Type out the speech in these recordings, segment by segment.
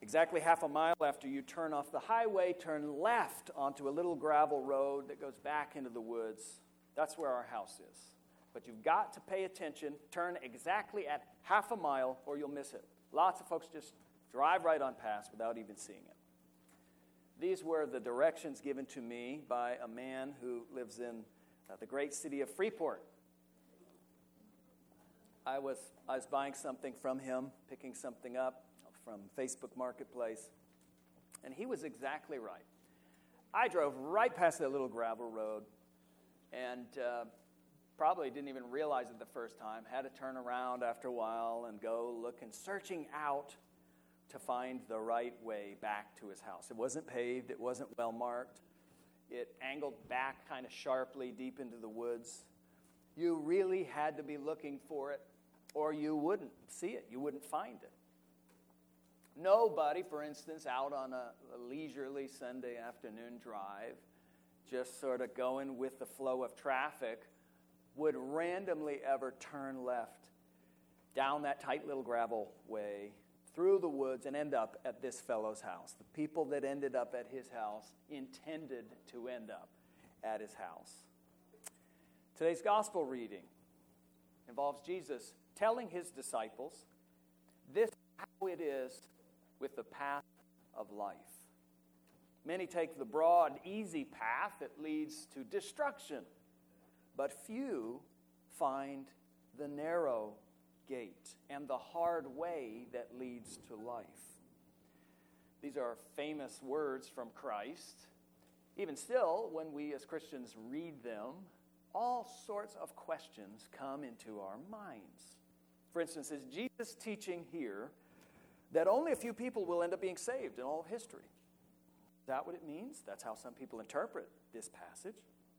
Exactly half a mile after you turn off the highway, turn left onto a little gravel road that goes back into the woods. That's where our house is. But you've got to pay attention, turn exactly at half a mile or you'll miss it. Lots of folks just drive right on past without even seeing it. These were the directions given to me by a man who lives in the great city of Freeport. I was buying something from him, picking something up from Facebook Marketplace, and he was exactly right. I drove right past that little gravel road and probably didn't even realize it the first time, had to turn around after a while and go looking, searching out to find the right way back to his house. It wasn't paved, it wasn't well marked. It angled back kind of sharply deep into the woods. You really had to be looking for it, or you wouldn't see it, you wouldn't find it. Nobody, for instance, out on a leisurely Sunday afternoon drive, just sort of going with the flow of traffic, would randomly ever turn left down that tight little gravel way through the woods and end up at this fellow's house. The people that ended up at his house intended to end up at his house. Today's gospel reading involves Jesus telling his disciples, this is how it is with the path of life. Many take the broad, easy path that leads to destruction, but few find the narrow gate and the hard way that leads to life. These are famous words from Christ. Even still, when we as Christians read them, all sorts of questions come into our minds. For instance, is Jesus teaching here that only a few people will end up being saved in all of history? Is that what it means? That's how some people interpret this passage.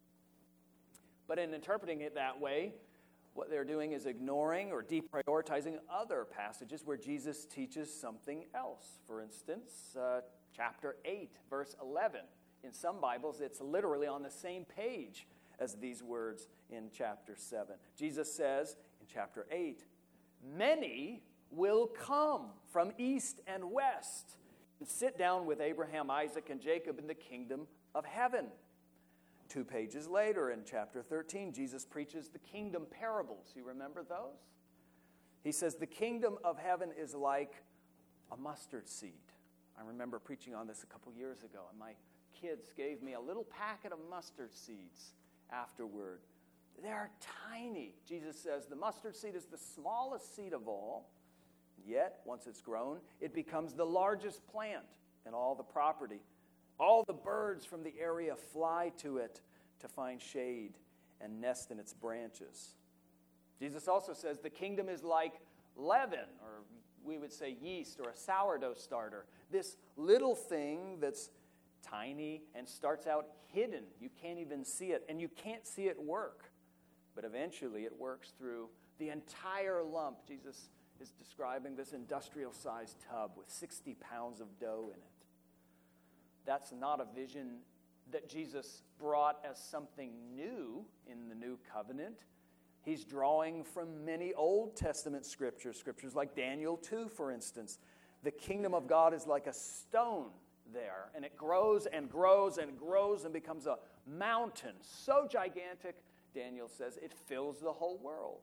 But in interpreting it that way, what they're doing is ignoring or deprioritizing other passages where Jesus teaches something else. For instance, chapter 8, verse 11. In some Bibles, it's literally on the same page as these words in chapter 7. Jesus says in chapter 8, many will come from east and west and sit down with Abraham, Isaac, and Jacob in the kingdom of heaven. 2 pages later in chapter 13, Jesus preaches the kingdom parables. You remember those? He says the kingdom of heaven is like a mustard seed. I remember preaching on this a couple years ago, and my kids gave me a little packet of mustard seeds afterward. They're tiny. Jesus says the mustard seed is the smallest seed of all. Yet, once it's grown, it becomes the largest plant in all the property. All the birds from the area fly to it to find shade and nest in its branches. Jesus also says the kingdom is like leaven, or we would say yeast, or a sourdough starter. This little thing that's tiny and starts out hidden. You can't even see it, and you can't see it work. But eventually it works through the entire lump. Jesus is describing this industrial-sized tub with 60 pounds of dough in it. That's not a vision that Jesus brought as something new in the new covenant. He's drawing from many Old Testament scriptures like Daniel 2, for instance. The kingdom of God is like a stone there, and it grows and grows and grows and becomes a mountain so gigantic, Daniel says, it fills the whole world.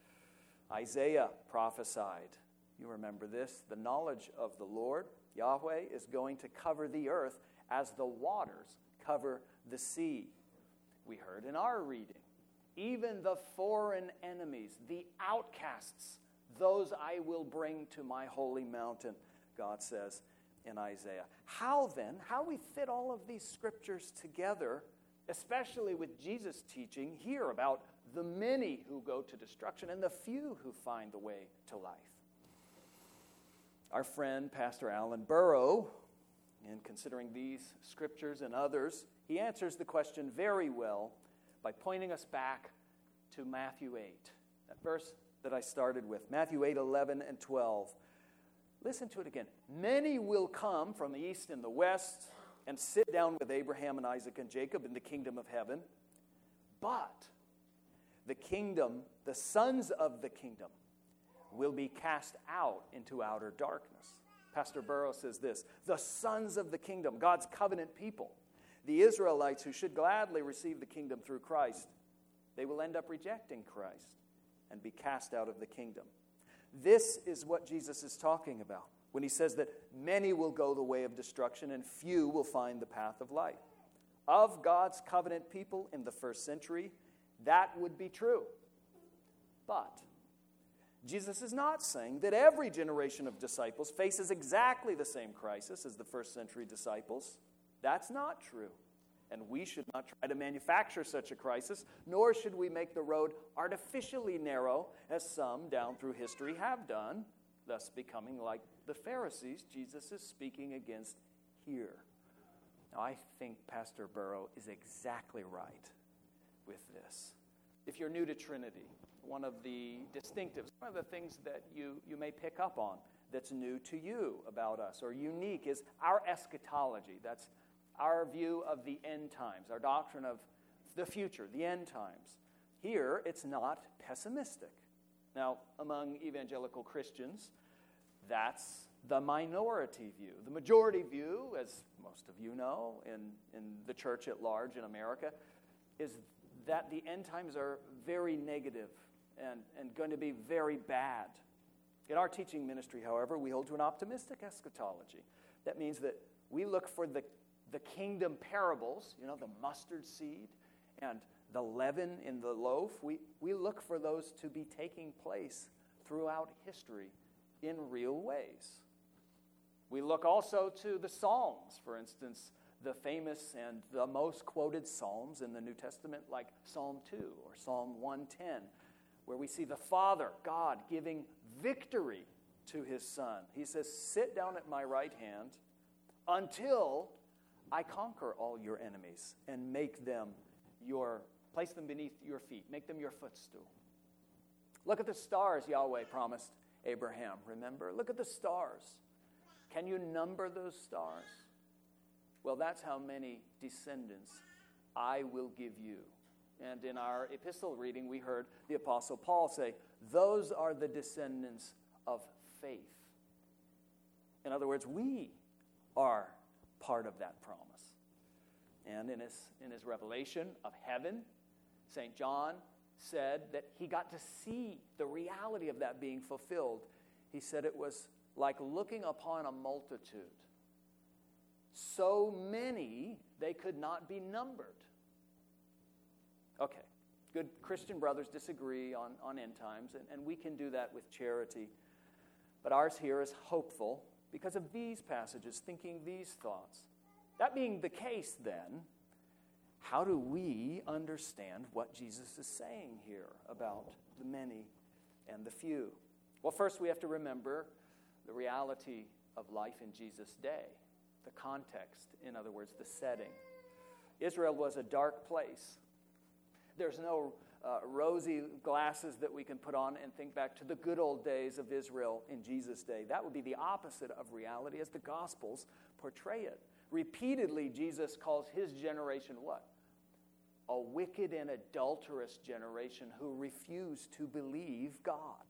Isaiah prophesied, you remember this, the knowledge of the Lord, Yahweh, is going to cover the earth as the waters cover the sea. We heard in our reading, even the foreign enemies, the outcasts, those I will bring to my holy mountain, God says in Isaiah. How we fit all of these scriptures together, especially with Jesus' teaching here about the many who go to destruction and the few who find the way to life. Our friend, Pastor Alan Burrow, in considering these scriptures and others, he answers the question very well by pointing us back to Matthew 8, that verse that I started with, Matthew 8, 11 and 12. Listen to it again. Many will come from the east and the west and sit down with Abraham and Isaac and Jacob in the kingdom of heaven, but the sons of the kingdom will be cast out into outer darkness. Pastor Burrow says this: the sons of the kingdom, God's covenant people, the Israelites who should gladly receive the kingdom through Christ, they will end up rejecting Christ and be cast out of the kingdom. This is what Jesus is talking about when he says that many will go the way of destruction and few will find the path of life. Of God's covenant people in the first century, that would be true. But Jesus is not saying that every generation of disciples faces exactly the same crisis as the first century disciples. That's not true. And we should not try to manufacture such a crisis, nor should we make the road artificially narrow, as some down through history have done, thus becoming like the Pharisees Jesus is speaking against here. Now, I think Pastor Burrow is exactly right with this. If you're new to Trinity, one of the distinctives, one of the things that you may pick up on that's new to you about us or unique is our eschatology. That's our view of the end times, our doctrine of the future, the end times. Here, it's not pessimistic. Now, among evangelical Christians, that's the minority view. The majority view, as most of you know, in the church at large in America, is that the end times are very negative and going to be very bad. In our teaching ministry, however, we hold to an optimistic eschatology. That means that we look for the kingdom parables, the mustard seed and the leaven in the loaf. We look for those to be taking place throughout history in real ways. We look also to the Psalms, for instance, the famous and the most quoted Psalms in the New Testament, like Psalm 2 or Psalm 110, where we see the Father, God, giving victory to his Son. He says, "Sit down at my right hand until I conquer all your enemies and place them beneath your feet, make them your footstool." Look at the stars Yahweh promised Abraham. Remember? Look at the stars. Can you number those stars? Well, that's how many descendants I will give you. And in our epistle reading, we heard the Apostle Paul say, those are the descendants of faith. In other words, we are part of that promise. And in his revelation of heaven, St. John said that he got to see the reality of that being fulfilled. He said it was like looking upon a multitude. So many, they could not be numbered. Okay, good Christian brothers disagree on end times, and we can do that with charity. But ours here is hopeful because of these passages, thinking these thoughts. That being the case, then, how do we understand what Jesus is saying here about the many and the few? Well, first we have to remember the reality of life in Jesus' day, the context, in other words, the setting. Israel was a dark place. There's no rosy glasses that we can put on and think back to the good old days of Israel in Jesus' day. That would be the opposite of reality as the Gospels portray it. Repeatedly, Jesus calls his generation what? A wicked and adulterous generation who refused to believe God.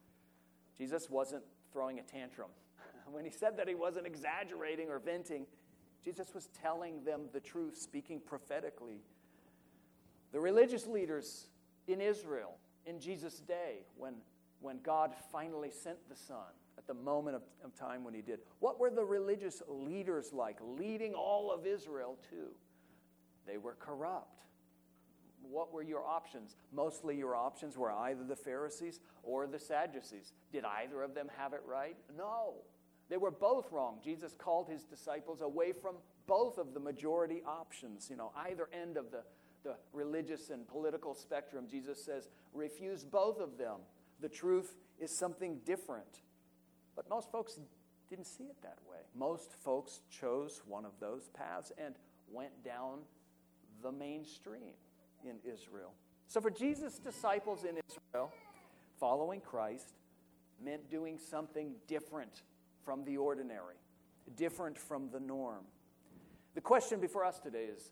Jesus wasn't throwing a tantrum. When he said that, he wasn't exaggerating or venting. Jesus was telling them the truth, speaking prophetically. The religious leaders in Israel in Jesus' day, when God finally sent the Son, at the moment of time when he did, what were the religious leaders like, leading all of Israel to? They were corrupt. What were your options? Mostly your options were either the Pharisees or the Sadducees. Did either of them have it right? No. They were both wrong. Jesus called his disciples away from both of the majority options. Either end of the religious and political spectrum. Jesus says, refuse both of them. The truth is something different. But most folks didn't see it that way. Most folks chose one of those paths and went down the mainstream in Israel. So for Jesus' disciples in Israel, following Christ meant doing something different from the ordinary, different from the norm. The question before us today is,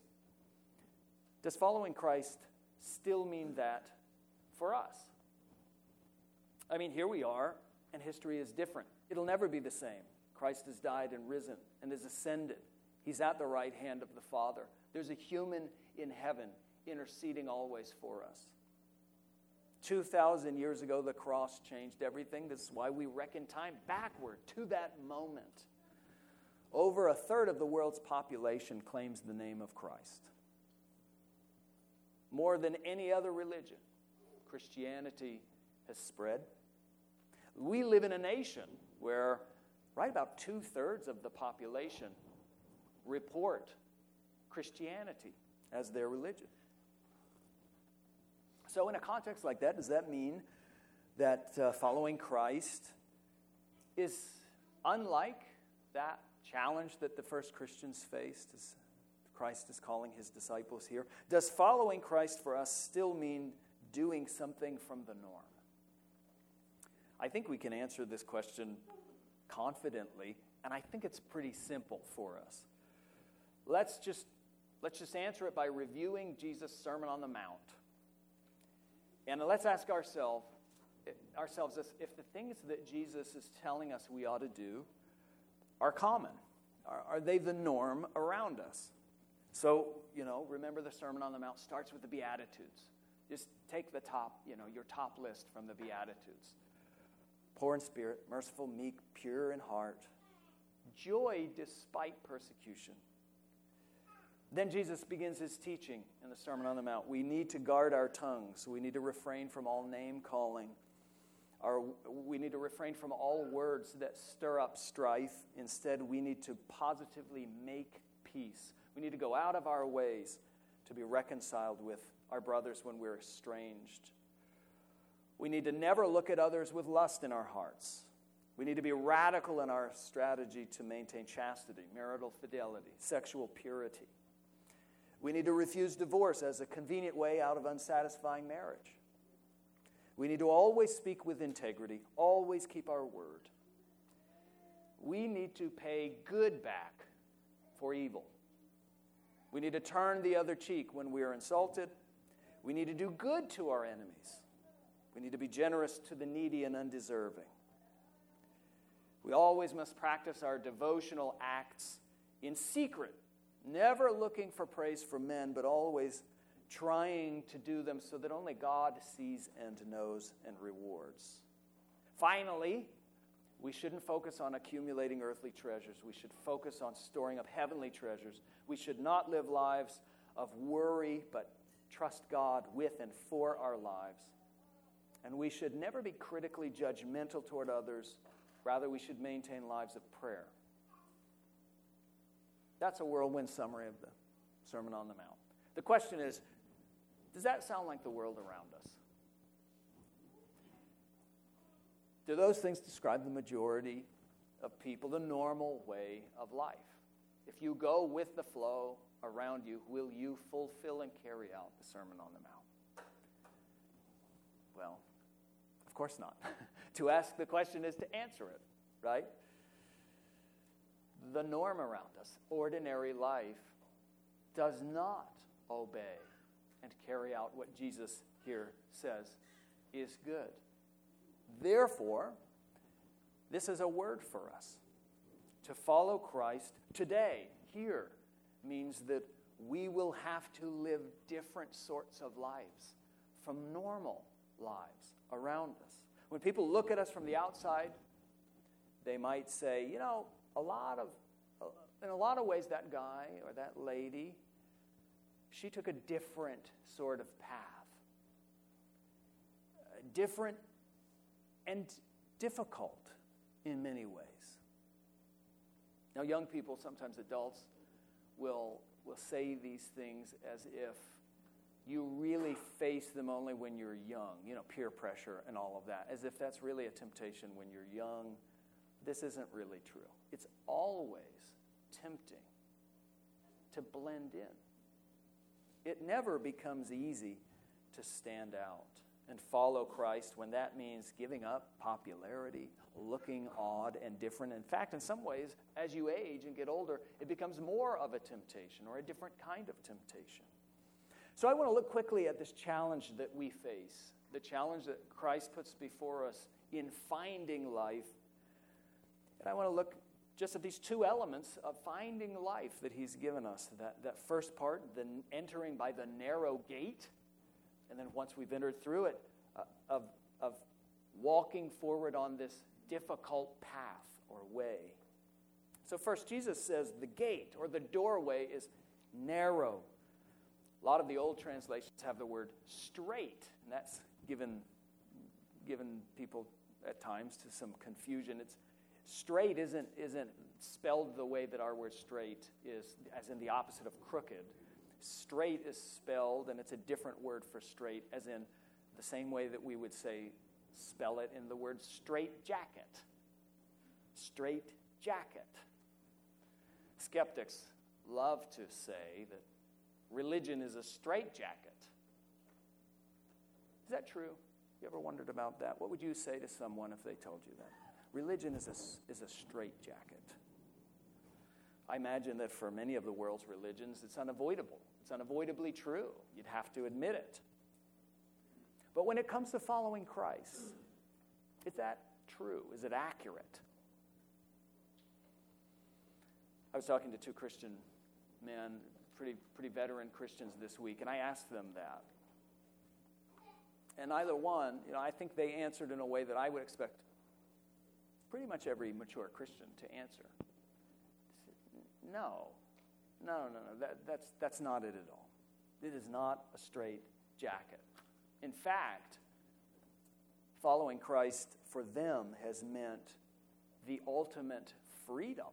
does following Christ still mean that for us? I mean, here we are, and history is different. It'll never be the same. Christ has died and risen and is ascended. He's at the right hand of the Father. There's a human in heaven interceding always for us. 2,000 years ago, the cross changed everything. This is why we reckon time backward to that moment. Over a third of the world's population claims the name of Christ. More than any other religion, Christianity has spread. We live in a nation where right about 2/3 of the population report Christianity as their religion. So in a context like that, does that mean that following Christ is unlike that challenge that the first Christians faced as Christ is calling his disciples here? Does following Christ for us still mean doing something from the norm? I think we can answer this question confidently, and I think it's pretty simple for us. Let's just answer it by reviewing Jesus' Sermon on the Mount. And let's ask ourselves this: if the things that Jesus is telling us we ought to do are common, are they the norm around us? So, remember the Sermon on the Mount starts with the Beatitudes. Just take the top, your top list from the Beatitudes. Poor in spirit, merciful, meek, pure in heart, joy despite persecution. Then Jesus begins his teaching in the Sermon on the Mount. We need to guard our tongues. We need to refrain from all name-calling. We need to refrain from all words that stir up strife. Instead, we need to positively make peace. We need to go out of our ways to be reconciled with our brothers when we're estranged. We need to never look at others with lust in our hearts. We need to be radical in our strategy to maintain chastity, marital fidelity, sexual purity. We need to refuse divorce as a convenient way out of unsatisfying marriage. We need to always speak with integrity, always keep our word. We need to pay good back for evil. We need to turn the other cheek when we are insulted. We need to do good to our enemies. We need to be generous to the needy and undeserving. We always must practice our devotional acts in secret, never looking for praise from men, but always trying to do them so that only God sees and knows and rewards. Finally, we shouldn't focus on accumulating earthly treasures. We should focus on storing up heavenly treasures. We should not live lives of worry, but trust God with and for our lives. And we should never be critically judgmental toward others. Rather, we should maintain lives of prayer. That's a whirlwind summary of the Sermon on the Mount. The question is, does that sound like the world around us? Do those things describe the majority of people, the normal way of life? If you go with the flow around you, will you fulfill and carry out the Sermon on the Mount? Well, of course not. To ask the question is to answer it, right? The norm around us, ordinary life, does not obey and carry out what Jesus here says is good. Therefore, this is a word for us. To follow Christ today, here, means that we will have to live different sorts of lives from normal lives around us. When people look at us from the outside, they might say, in a lot of ways, that guy or that lady, she took a different sort of path. Different and difficult in many ways. Now, young people, sometimes adults, will say these things as if you really face them only when you're young, peer pressure and all of that, as if that's really a temptation when you're young. This isn't really true. It's always tempting to blend in. It never becomes easy to stand out and follow Christ when that means giving up popularity, looking odd and different. In fact, in some ways, as you age and get older, it becomes more of a temptation or a different kind of temptation. So I want to look quickly at this challenge that we face, the challenge that Christ puts before us in finding life. And I want to look just of these two elements of finding life that he's given us. That first part, the entering by the narrow gate, and then once we've entered through it, of walking forward on this difficult path or way. So first, Jesus says the gate or the doorway is narrow. A lot of the old translations have the word straight, and that's given people at times to some confusion. It's straight isn't spelled the way that our word straight is, as in the opposite of crooked. Straight is spelled, and it's a different word for straight, as in the same way that we would spell it in the word straight jacket. Straight jacket. Skeptics love to say that religion is a straitjacket. Is that true? You ever wondered about that? What would you say to someone if they told you that? Religion is a straitjacket. I imagine that for many of the world's religions, it's unavoidable. It's unavoidably true. You'd have to admit it. But when it comes to following Christ, is that true? Is it accurate? I was talking to two Christian men, pretty veteran Christians this week, and I asked them that. And either one, I think they answered in a way that I would expect pretty much every mature Christian to answer. No. That's not it at all. It is not a straight jacket. In fact, following Christ for them has meant the ultimate freedom.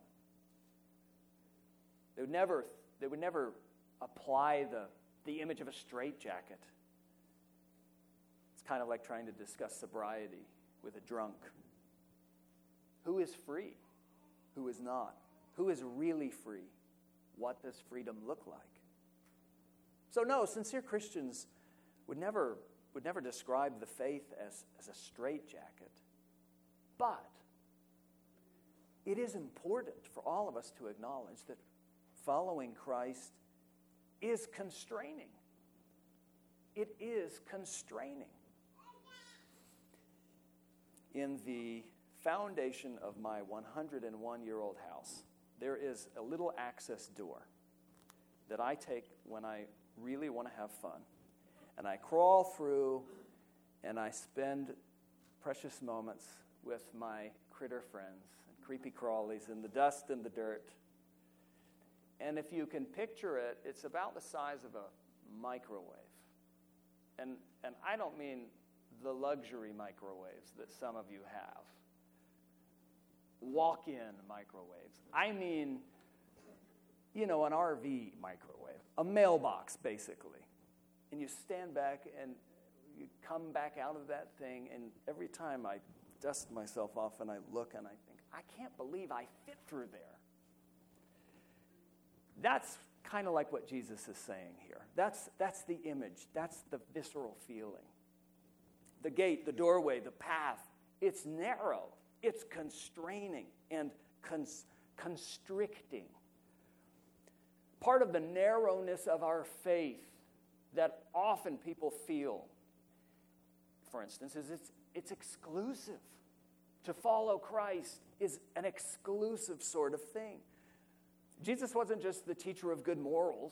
They would never apply the image of a straitjacket. It's kind of like trying to discuss sobriety with a drunk. Who is free? Who is not? Who is really free? What does freedom look like? So no, sincere Christians would never describe the faith as a straitjacket. But it is important for all of us to acknowledge that following Christ is constraining. It is constraining. In the foundation of my 101-year-old house, there is a little access door that I take when I really want to have fun. And I crawl through and I spend precious moments with my critter friends and creepy crawlies in the dust and the dirt. And if you can picture it, it's about the size of a microwave. And I don't mean the luxury microwaves that some of you have. Walk-in microwaves. I mean, an RV microwave. A mailbox, basically. And you stand back and you come back out of that thing, and every time I dust myself off and I look and I think, I can't believe I fit through there. That's kind of like what Jesus is saying here. That's the image. That's the visceral feeling. The gate, the doorway, the path, it's narrow. It's constraining and constricting. Part of the narrowness of our faith that often people feel, for instance, is it's exclusive. To follow Christ is an exclusive sort of thing. Jesus wasn't just the teacher of good morals.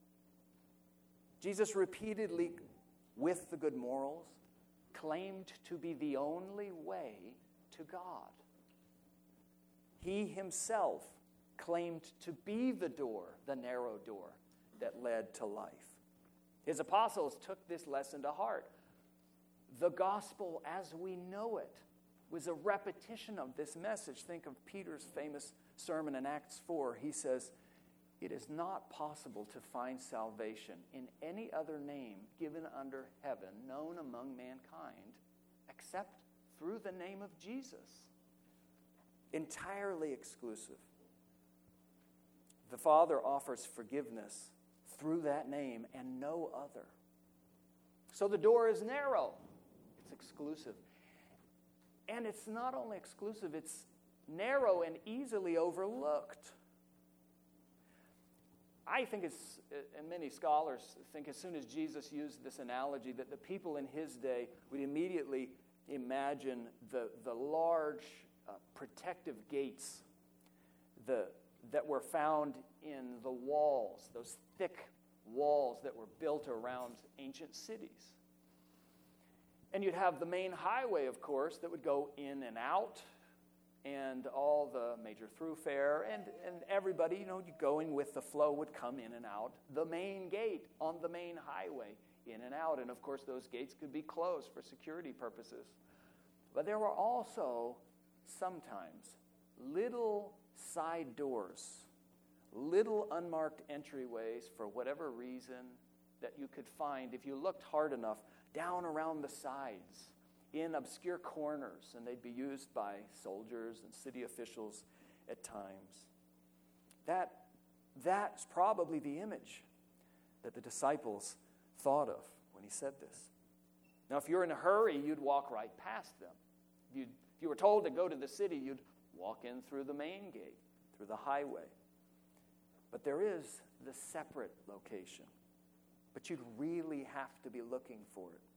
Jesus repeatedly, with the good morals, claimed to be the only way to God. He himself claimed to be the door, the narrow door that led to life. His apostles took this lesson to heart. The gospel as we know it was a repetition of this message. Think of Peter's famous sermon in Acts 4. He says, "It is not possible to find salvation in any other name given under heaven, known among mankind, except through the name of Jesus." Entirely exclusive. The Father offers forgiveness through that name and no other. So the door is narrow. It's exclusive. And it's not only exclusive, it's narrow and easily overlooked. I think and many scholars think as soon as Jesus used this analogy that the people in his day would immediately imagine the large protective gates that were found in the walls, those thick walls that were built around ancient cities. And you'd have the main highway, of course, that would go in and out, and all the major thoroughfare, and everybody, going with the flow would come in and out the main gate on the main highway, in and out. And of course, those gates could be closed for security purposes. But there were also sometimes little side doors, little unmarked entryways for whatever reason that you could find if you looked hard enough down around the sides in obscure corners, and they'd be used by soldiers and city officials at times. That's probably the image that the disciples thought of when he said this. Now, if you're in a hurry, you'd walk right past them. If you were told to go to the city, you'd walk in through the main gate, through the highway. But there is the separate location. But you'd really have to be looking for it.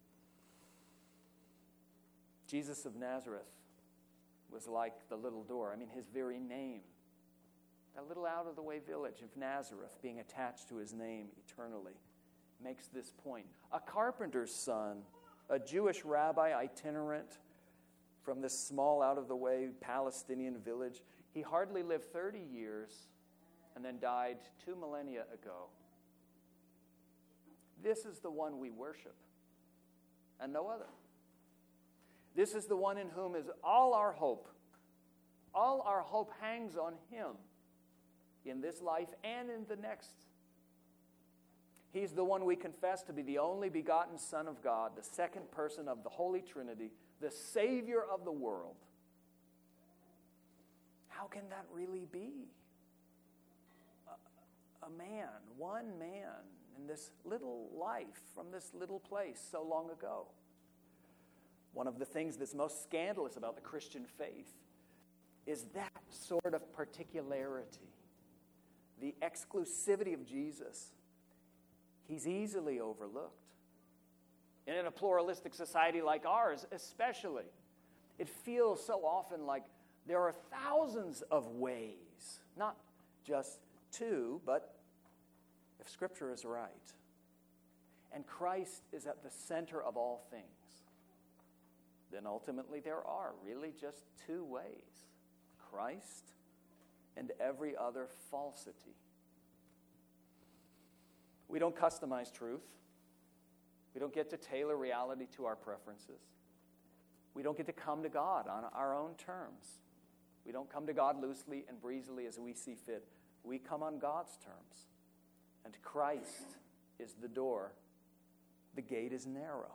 Jesus of Nazareth was like the little door. His very name. That little out-of-the-way village of Nazareth being attached to his name eternally makes this point. A carpenter's son, a Jewish rabbi itinerant from this small out-of-the-way Palestinian village. He hardly lived 30 years and then died 2 millennia ago. This is the one we worship, and no other. This is the one in whom is all our hope. All our hope hangs on him in this life and in the next. He's the one we confess to be the only begotten Son of God, the second person of the Holy Trinity, the Savior of the world. How can that really be? A man, one man, in this little life from this little place so long ago. One of the things that's most scandalous about the Christian faith is that sort of particularity, the exclusivity of Jesus. He's easily overlooked. And in a pluralistic society like ours, especially, it feels so often like there are thousands of ways, not just two, but if Scripture is right, and Christ is at the center of all things, then ultimately there are really just two ways: Christ and every other falsity. We don't customize truth. We don't get to tailor reality to our preferences. We don't get to come to God on our own terms. We don't come to God loosely and breezily as we see fit. We come on God's terms. And Christ is the door. The gate is narrow.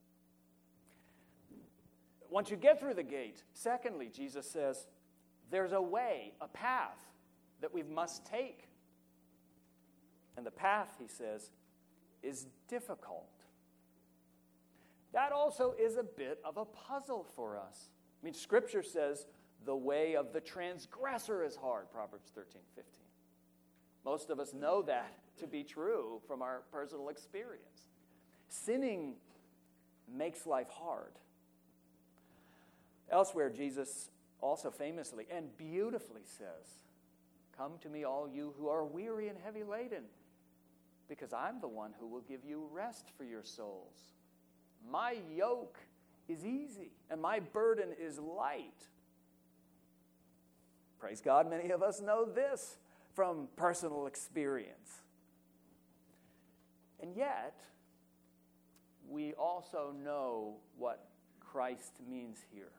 Once you get through the gate, secondly, Jesus says, there's a way, a path that we must take. And the path, he says, is difficult. That also is a bit of a puzzle for us. Scripture says the way of the transgressor is hard, Proverbs 13:15. Most of us know that to be true from our personal experience. Sinning makes life hard. Elsewhere, Jesus also famously and beautifully says, "Come to me, all you who are weary and heavy laden, because I'm the one who will give you rest for your souls. My yoke is easy, and my burden is light." Praise God, many of us know this from personal experience. And yet, we also know what Christ means here.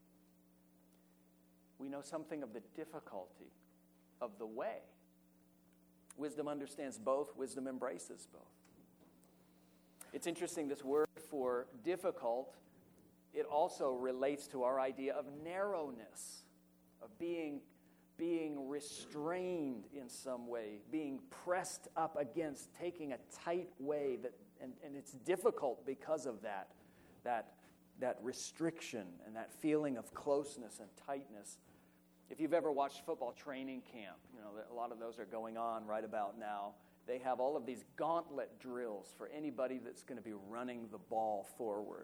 We know something of the difficulty of the way. Wisdom understands both. Wisdom embraces both. It's interesting, this word for difficult, it also relates to our idea of narrowness, of being restrained in some way, being pressed up against, taking a tight way, and it's difficult because of that restriction and that feeling of closeness and tightness. If you've ever watched football training camp, a lot of those are going on right about now. They have all of these gauntlet drills for anybody that's going to be running the ball forward.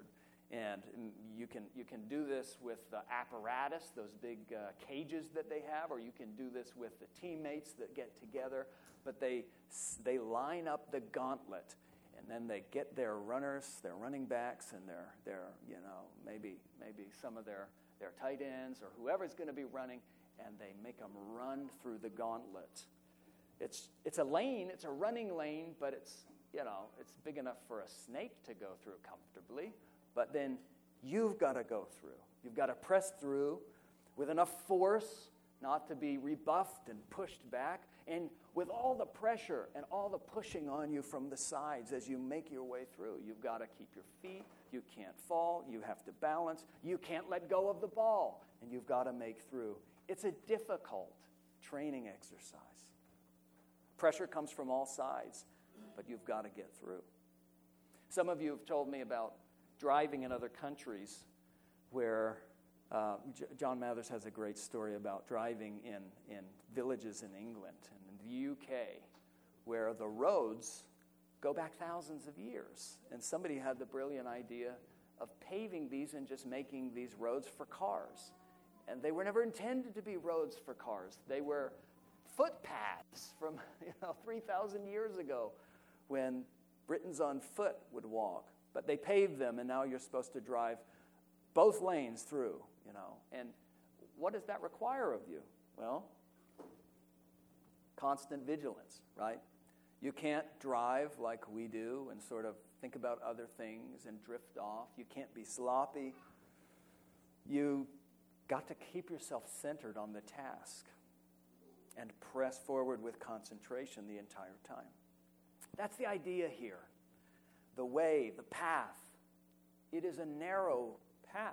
And you can do this with the apparatus, those big cages that they have, or you can do this with the teammates that get together. But they line up the gauntlet, and then they get their runners, their running backs, and their maybe some of their tight ends or whoever's going to be running, and they make them run through the gauntlet. It's a lane, it's a running lane, but it's big enough for a snake to go through comfortably. But then you've got to go through. You've got to press through with enough force not to be rebuffed and pushed back, and with all the pressure and all the pushing on you from the sides as you make your way through. You've got to keep your feet. You can't fall. You have to balance. You can't let go of the ball, and you've got to make through. It's a difficult training exercise. Pressure comes from all sides, but you've got to get through. Some of you have told me about driving in other countries where John Mathers has a great story about driving in villages in England and in the UK where the roads go back thousands of years. And somebody had the brilliant idea of paving these and just making these roads for cars. And they were never intended to be roads for cars. They were footpaths from 3,000 years ago when Britons on foot would walk. But they paved them, and now you're supposed to drive both lanes through, And what does that require of you? Well, constant vigilance, right? You can't drive like we do and sort of think about other things and drift off. You can't be sloppy. You got to keep yourself centered on the task and press forward with concentration the entire time. That's the idea here. The way, the path, it is a narrow path.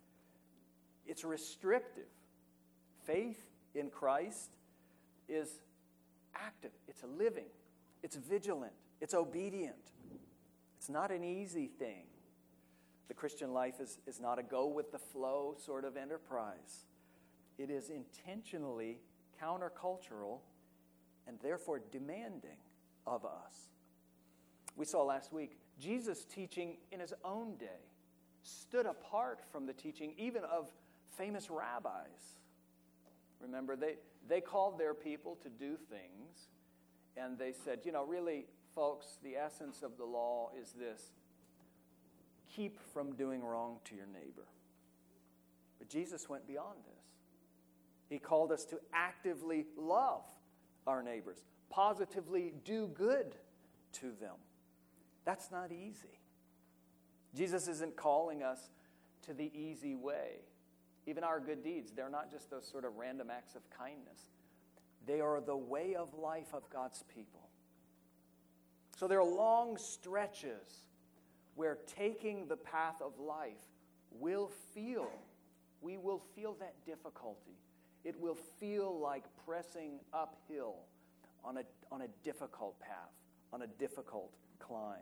It's restrictive. Faith in Christ is active. It's a living. It's vigilant. It's obedient. It's not an easy thing. The Christian life is not a go-with-the-flow sort of enterprise. It is intentionally countercultural and therefore demanding of us. We saw last week Jesus' teaching in his own day stood apart from the teaching even of famous rabbis. Remember, they called their people to do things, and they said, really, folks, the essence of the law is this: keep from doing wrong to your neighbor. But Jesus went beyond this. He called us to actively love our neighbors, positively do good to them. That's not easy. Jesus isn't calling us to the easy way. Even our good deeds, they're not just those sort of random acts of kindness. They are the way of life of God's people. So there are long stretches where taking the path of life we will feel that difficulty. It will feel like pressing uphill on a difficult path, on a difficult climb.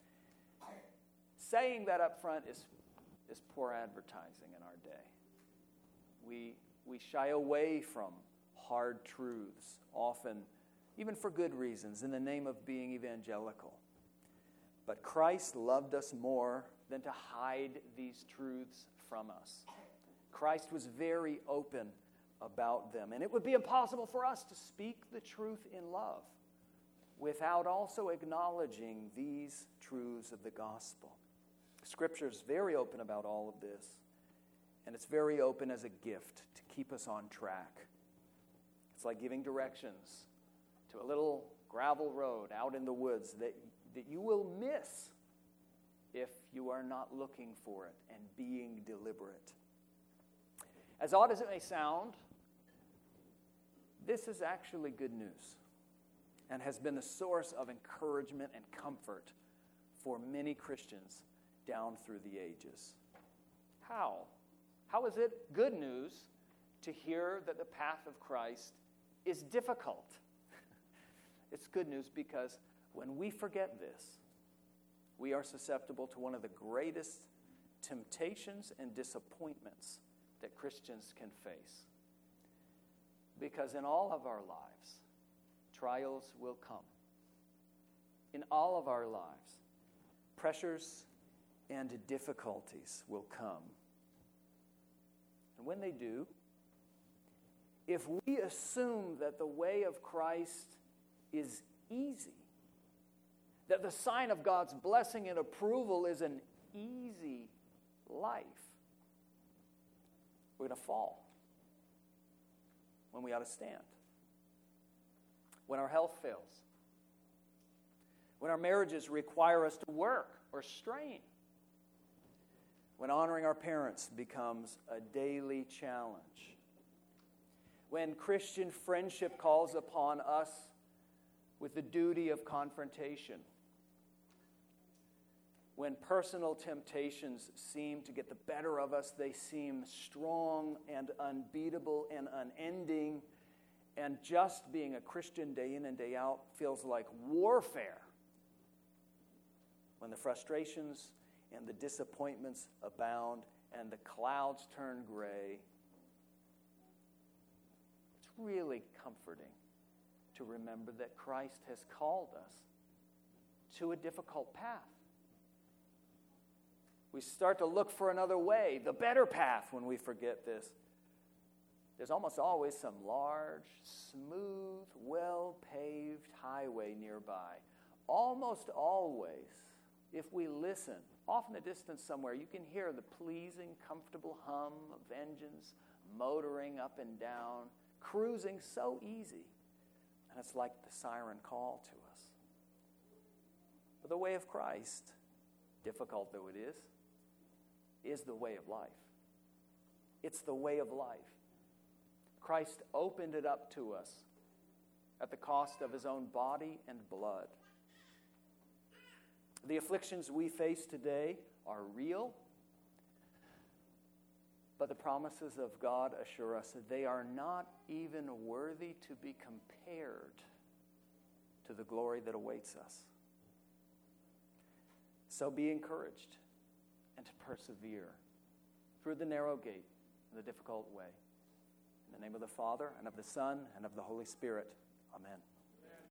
Saying that up front is poor advertising in our day. We shy away from hard truths, often even for good reasons, in the name of being evangelical. But Christ loved us more than to hide these truths from us. Christ was very open about them, and it would be impossible for us to speak the truth in love without also acknowledging these truths of the gospel. Scripture is very open about all of this, and it's very open as a gift to keep us on track. It's like giving directions to a little gravel road out in the woods that you will miss if you are not looking for it and being deliberate. As odd as it may sound, this is actually good news and has been the source of encouragement and comfort for many Christians down through the ages. How? How is it good news to hear that the path of Christ is difficult? It's good news because when we forget this, we are susceptible to one of the greatest temptations and disappointments that Christians can face. Because in all of our lives, trials will come. In all of our lives, pressures and difficulties will come. And when they do, if we assume that the way of Christ is easy, that the sign of God's blessing and approval is an easy life, we're going to fall when we ought to stand. When our health fails. When our marriages require us to work or strain. When honoring our parents becomes a daily challenge. When Christian friendship calls upon us with the duty of confrontation. When personal temptations seem to get the better of us, they seem strong and unbeatable and unending, and just being a Christian day in and day out feels like warfare. When the frustrations and the disappointments abound and the clouds turn gray, it's really comforting to remember that Christ has called us to a difficult path. We start to look for another way, the better path, when we forget this. There's almost always some large, smooth, well-paved highway nearby. Almost always, if we listen, off in the distance somewhere, you can hear the pleasing, comfortable hum of engines motoring up and down, cruising so easy. And it's like the siren call to us. But the way of Christ, difficult though it is the way of life. It's the way of life. Christ opened it up to us at the cost of his own body and blood. The afflictions we face today are real, but the promises of God assure us that they are not even worthy to be compared to the glory that awaits us. So be encouraged and to persevere through the narrow gate and the difficult way. In the name of the Father, and of the Son, and of the Holy Spirit. Amen.